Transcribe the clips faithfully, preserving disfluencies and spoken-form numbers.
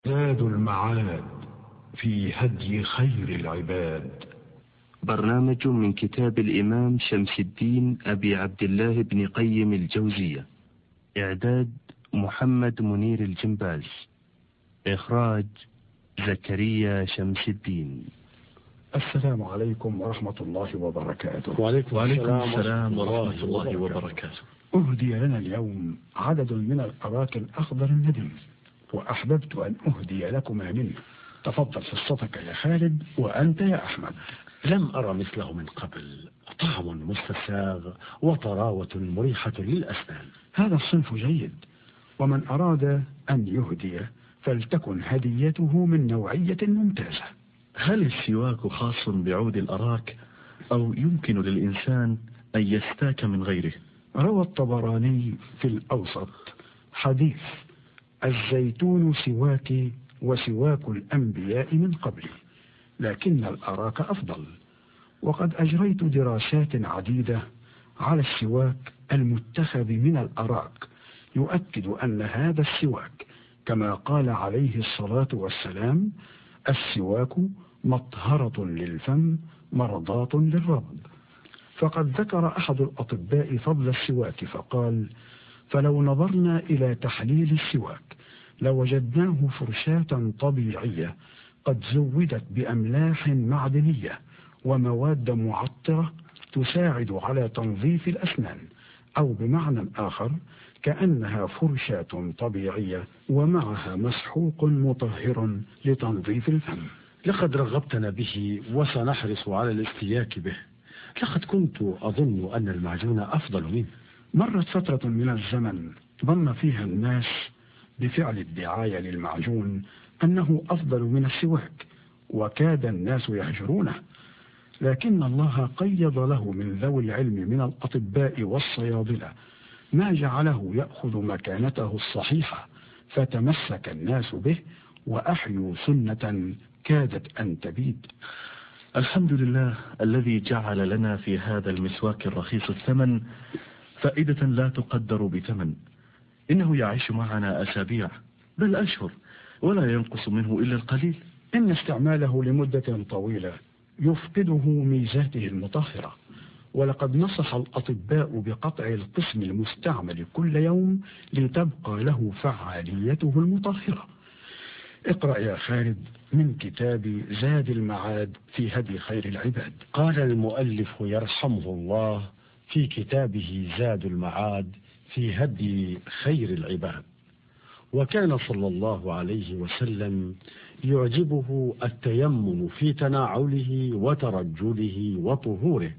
زاد المعاد في هدي خير العباد. برنامج من كتاب الإمام شمس الدين أبي عبد الله بن قيم الجوزية. إعداد محمد منير الجنباز. إخراج زكريا شمس الدين. السلام عليكم ورحمة الله وبركاته. وعليكم, وعليكم السلام ورحمة الله وبركاته. أهدي لنا اليوم عدد من الأراك الأخضر الندم، وأحببت أن أهدي لكما منه. تفضل حصتك يا خالد، وأنت يا أحمد. لم أرى مثله من قبل، طعم مستساغ وطراوة مريحة للأسنان. هذا الصنف جيد، ومن أراد أن يهدي فلتكن هديته من نوعية ممتازة. هل السواك خاص بعود الأراك أو يمكن للإنسان أن يستاك من غيره؟ روى الطبراني في الأوسط حديث: الزيتون سواكي وسواك الأنبياء من قبلي، لكن الأراك أفضل. وقد أجريت دراسات عديدة على السواك المتخذ من الأراك، يؤكد أن هذا السواك كما قال عليه الصلاة والسلام: السواك مطهرة للفم مرضاة للرب. فقد ذكر أحد الأطباء فضل السواك فقال: فلو نظرنا إلى تحليل السواك لوجدناه فرشاة طبيعية قد زودت بأملاح معدنية ومواد معطرة تساعد على تنظيف الأسنان، أو بمعنى آخر كأنها فرشاة طبيعية ومعها مسحوق مطهر لتنظيف الفم. لقد رغبتنا به وسنحرص على الاستياك به. لقد كنت أظن أن المعجون أفضل منه. مرت فترة من الزمن ظن فيها الناس بفعل الدعاية للمعجون أنه أفضل من السواك، وكاد الناس يهجرونه، لكن الله قيض له من ذوي العلم من الأطباء والصيادلة ما جعله يأخذ مكانته الصحيحة، فتمسك الناس به وأحيوا سنة كادت أن تبيد. الحمد لله الذي جعل لنا في هذا المسواك الرخيص الثمن فائدة لا تقدر بثمن. إنه يعيش معنا أسابيع بل أشهر ولا ينقص منه إلا القليل. إن استعماله لمدة طويلة يفقده ميزاته المطهرة، ولقد نصح الأطباء بقطع القسم المستعمل كل يوم لتبقى له فعاليته المطهرة. اقرأ يا خالد من كتاب زاد المعاد في هدي خير العباد. قال المؤلف يرحمه الله في كتابه زاد المعاد في هدي خير العباد: وكان صلى الله عليه وسلم يعجبه التيمم في تناوله وترجله وطهوره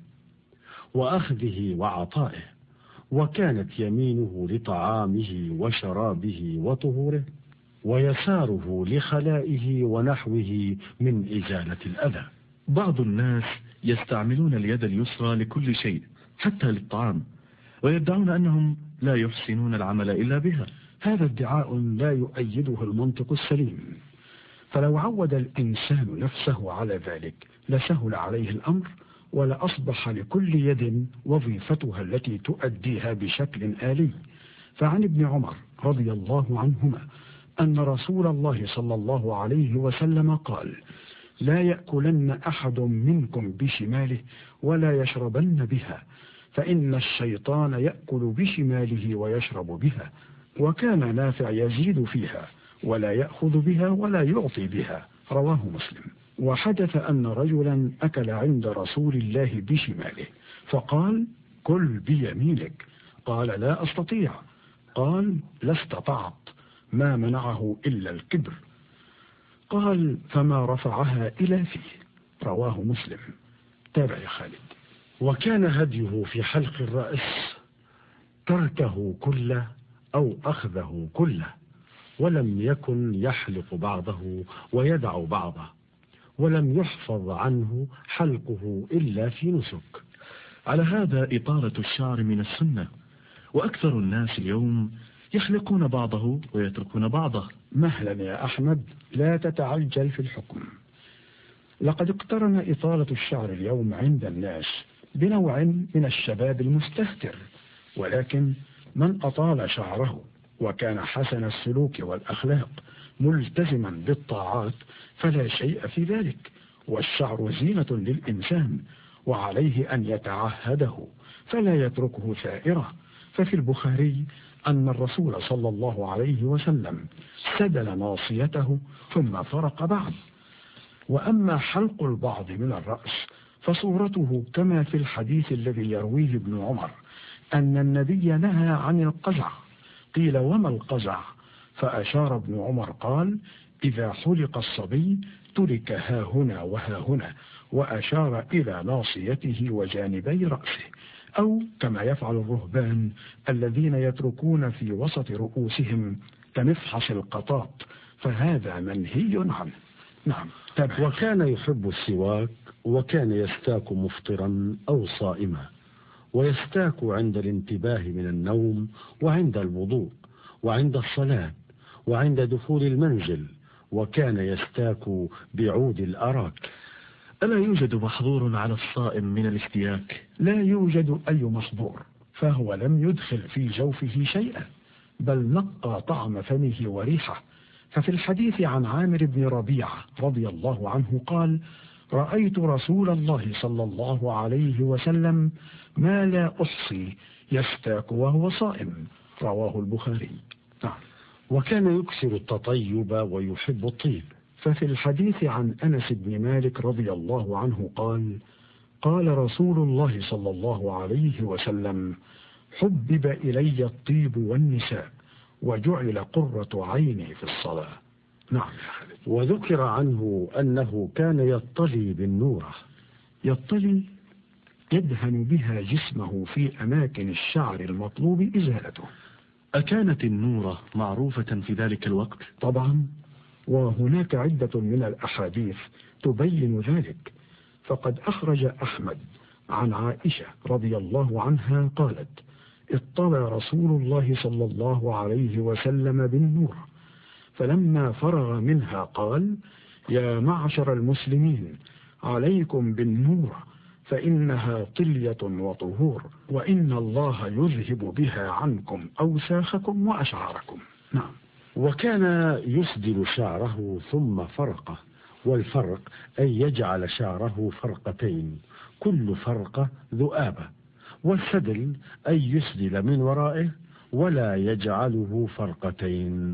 وأخذه وعطائه، وكانت يمينه لطعامه وشرابه وطهوره، ويساره لخلائه ونحوه من إزالة الأذى. بعض الناس يستعملون اليد اليسرى لكل شيء حتى للطعام، ويدعون أنهم لا يحسنون العمل إلا بها. هذا ادعاء لا يؤيده المنطق السليم، فلو عود الإنسان نفسه على ذلك لسهل عليه الأمر، ولأصبح لكل يد وظيفتها التي تؤديها بشكل آلي. فعن ابن عمر رضي الله عنهما أن رسول الله صلى الله عليه وسلم قال: لا يأكلن أحد منكم بشماله ولا يشربن بها، فإن الشيطان يأكل بشماله ويشرب بها. وكان نافع يزيد فيها ولا يأخذ بها ولا يعطي بها، رواه مسلم. وحدث أن رجلا أكل عند رسول الله بشماله فقال: كل بيمينك. قال: لا أستطيع. قال: لا استطعت، ما منعه إلا الكبر. قال: فما رفعها إلى فيه، رواه مسلم. تابع يا خالد. وكان هديه في حلق الرأس تركه كله أو أخذه كله، ولم يكن يحلق بعضه ويدع بعضه، ولم يحفظ عنه حلقه إلا في نسك. على هذا إطالة الشعر من السنة، وأكثر الناس اليوم يحلقون بعضه ويتركون بعضه. مهلا يا أحمد، لا تتعجل في الحكم. لقد اقترن إطالة الشعر اليوم عند الناس بنوع من الشباب المستهتر، ولكن من أطال شعره وكان حسن السلوك والأخلاق ملتزما بالطاعات فلا شيء في ذلك، والشعر زينة للإنسان وعليه أن يتعهده فلا يتركه ثائرة. ففي البخاري أن الرسول صلى الله عليه وسلم سدل ناصيته ثم فرق بعد. وأما حلق البعض من الرأس فصورته كما في الحديث الذي يرويه ابن عمر أن النبي نهى عن القزع. قيل وما القزع؟ فأشار ابن عمر قال إذا حلق الصبي ترك ها هنا وها هنا، وأشار إلى ناصيته وجانبي رأسه، أو كما يفعل الرهبان الذين يتركون في وسط رؤوسهم كمفحص القطاط، فهذا منهي عنه. نعم. طبعا. وكان يحب السواك، وكان يستاك مفطرا أو صائما، ويستاك عند الانتباه من النوم، وعند الوضوء، وعند الصلاة، وعند دخول المنزل، وكان يستاك بعود الأراك. ألا يوجد محظور على الصائم من الاستياك؟ لا يوجد أي محظور، فهو لم يدخل في جوفه شيئا، بل نقى طعم فمه وريحه. ففي الحديث عن عامر بن ربيعة رضي الله عنه قال رأيت رسول الله صلى الله عليه وسلم ما لا أحصي يستاك وهو صائم، رواه البخاري. نعم. وكان يكثر التطيب ويحب الطيب. ففي الحديث عن أنس بن مالك رضي الله عنه قال قال رسول الله صلى الله عليه وسلم حبب إلي الطيب والنساء وجعل قرة عيني في الصلاة. نعم. وذكر عنه أنه كان يطلي بالنورة. يطلي يدهن بها جسمه في أماكن الشعر المطلوب إزالته. أكانت النورة معروفة في ذلك الوقت؟ طبعا، وهناك عدة من الأحاديث تبين ذلك. فقد أخرج أحمد عن عائشة رضي الله عنها قالت اطلع رسول الله صلى الله عليه وسلم بالنور، فلما فرغ منها قال يا معشر المسلمين عليكم بالنور فإنها طلية وطهور، وإن الله يذهب بها عنكم أوساخكم وأشعاركم. نعم. وكان يسدل شعره ثم فرقه، والفرق أي يجعل شعره فرقتين كل فرقة ذؤابة، والسدل أي يسدل من ورائه ولا يجعله فرقتين.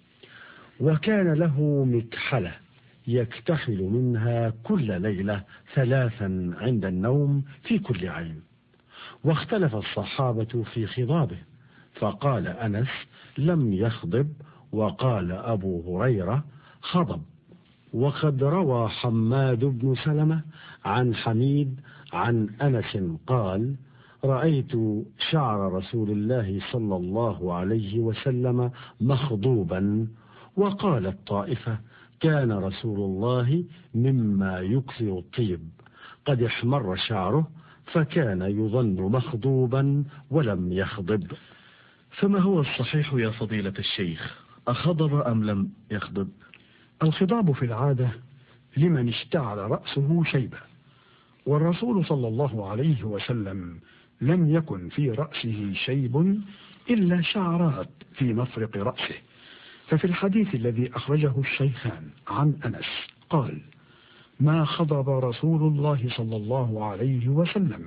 وكان له مكحلة يكتحل منها كل ليلة ثلاثا عند النوم في كل عين. واختلف الصحابة في خضابه، فقال أنس لم يخضب، وقال أبو هريرة خضب. وقد روى حماد بن سلمة عن حميد عن أنس قال رأيت شعر رسول الله صلى الله عليه وسلم مخضوبا. وقال الطائفة كان رسول الله مما يكثر الطيب، قد احمر شعره فكان يظن مخضوبا ولم يخضب. فما هو الصحيح يا فضيلة الشيخ، أخضب أم لم يخضب؟ الخضاب في العادة لمن اشتعل رأسه شيبة، والرسول صلى الله عليه وسلم لم يكن في رأسه شيب إلا شعرات في مفرق رأسه. ففي الحديث الذي أخرجه الشيخان عن أنس قال ما خضب رسول الله صلى الله عليه وسلم،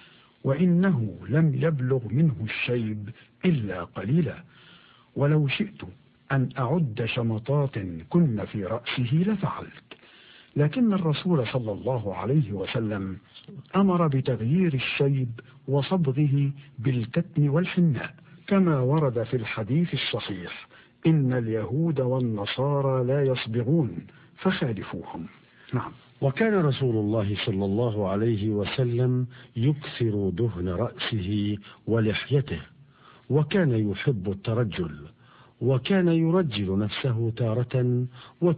وإنه لم يبلغ منه الشيب إلا قليلا، ولو شئت أن أعد شمطات كن في رأسه لفعلت. لكن الرسول صلى الله عليه وسلم أمر بتغيير الشيب وصبغه بالكتم والحناء، كما ورد في الحديث الصحيح إن اليهود والنصارى لا يصبغون فخالفوهم. نعم. وكان رسول الله صلى الله عليه وسلم يكثر دهن رأسه ولحيته، وكان يحب الترجل، وكان يرجل نفسه تارة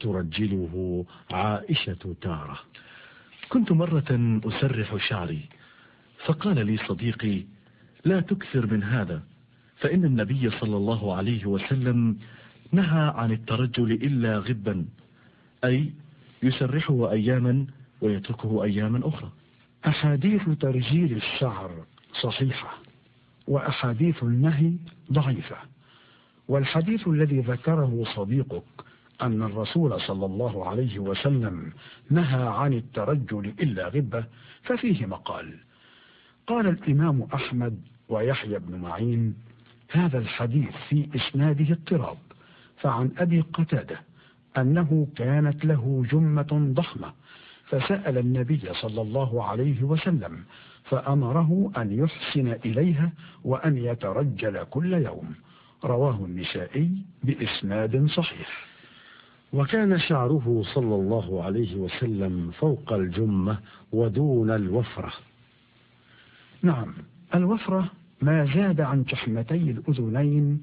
وترجله عائشة تارة. كنت مرة أسرح شعري، فقال لي صديقي لا تكثر من هذا، فإن النبي صلى الله عليه وسلم نهى عن الترجل إلا غبا، أي يسرحه أياما ويتركه أياما أخرى. أحاديث ترجيل الشعر صحيحة، وأحاديث النهي ضعيفة. والحديث الذي ذكره صديقك أن الرسول صلى الله عليه وسلم نهى عن الترجل إلا غبة ففيه مقال. قال الإمام أحمد ويحيى بن معين: هذا الحديث في إسناده اضطراب. فعن أبي قتادة أنه كانت له جمة ضخمة فسأل النبي صلى الله عليه وسلم فأمره أن يحسن إليها وأن يترجل كل يوم. رواه النسائي بإسناد صحيح. وكان شعره صلى الله عليه وسلم فوق الجمة ودون الوفرة. نعم، الوفرة ما زاد عن شحمتي الأذنين،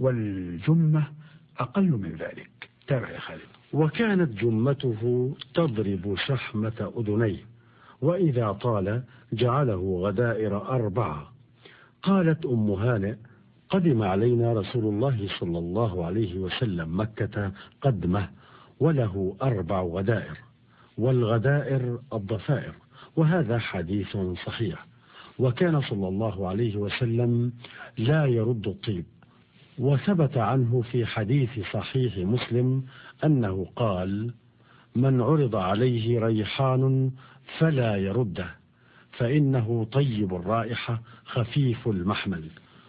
والجمة أقل من ذلك. تابع يا خالد. وكانت جمته تضرب شحمة أذنيه، وإذا طال جعله غدائر أربعة. قالت أم هانئ: قدم علينا رسول الله صلى الله عليه وسلم مكة قدمه وله أربع غدائر، والغدائر الضفائر، وهذا حديث صحيح. وكان صلى الله عليه وسلم لا يرد الطيب، وثبت عنه في حديث صحيح مسلم أنه قال: من عرض عليه ريحان فلا يرده فإنه طيب الرائحة خفيف المحمل.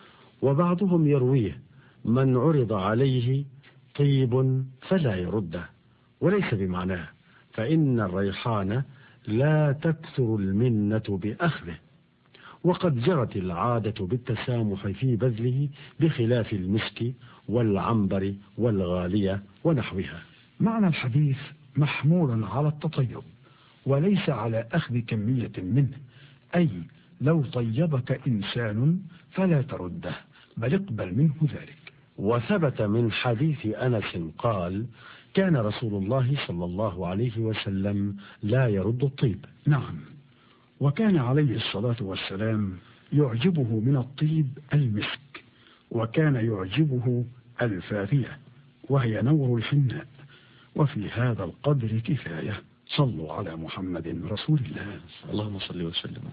وبعضهم يرويه: من عرض عليه طيب فلا يرده، وليس بمعناه، فإن الريحان لا تكثر المنة بأخذه، وقد جرت العادة بالتسامح في بذله بخلاف المسك والعنبر والغالية ونحوها. معنى الحديث محمول على التطيب وليس على أخذ كمية منه، أي لو طيبك إنسان فلا ترده بل اقبل منه ذلك. وثبت من حديث أنس قال: كان رسول الله صلى الله عليه وسلم لا يرد الطيب. نعم، وكان عليه الصلاة والسلام يعجبه من الطيب المسك، وكان يعجبه الفافية وهي نور الحناء. وفي هذا القدر كفاية. صلوا على محمد رسول الله. اللهم صل وسلم.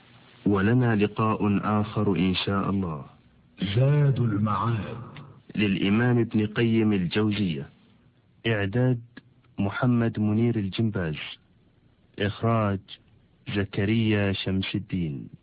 ولنا لقاء آخر إن شاء الله. زاد المعاد للإمام ابن قيم الجوزية. إعداد محمد منير الجنباز. إخراج زكريا شمس الدين.